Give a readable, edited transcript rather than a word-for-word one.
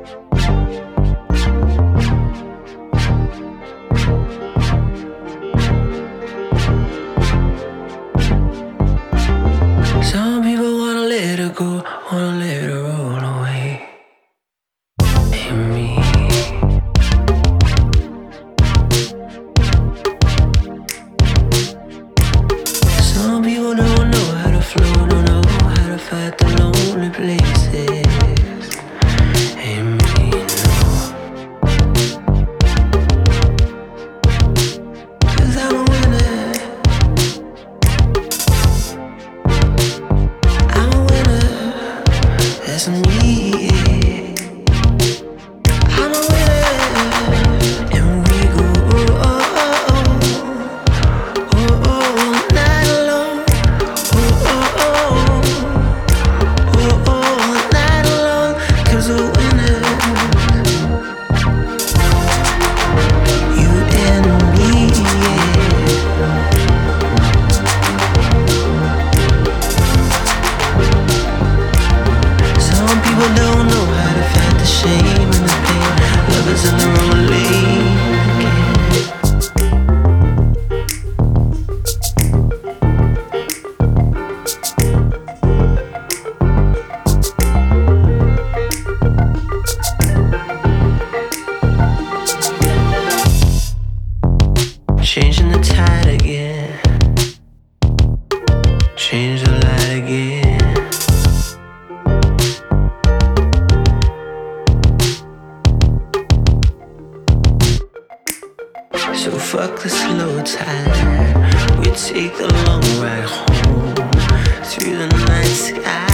Some people wanna let her go, wanna let her roll away. And me, some people don't know how to flow, don't know how to fight the lonely places. And me, no. 'Cause I'm a winner. I'm a winner. That's me. I'm a winner. And we go oh, oh, oh, oh, all night long. Oh, oh, oh, oh, oh, all night long. 'Cause we're winners. You and me, yeah. Some people don't know how to fight the shame and the pain. Lovers in their own lane. Changing the tide again. Change the light again. So fuck the slow time. We take the long ride home through the night sky.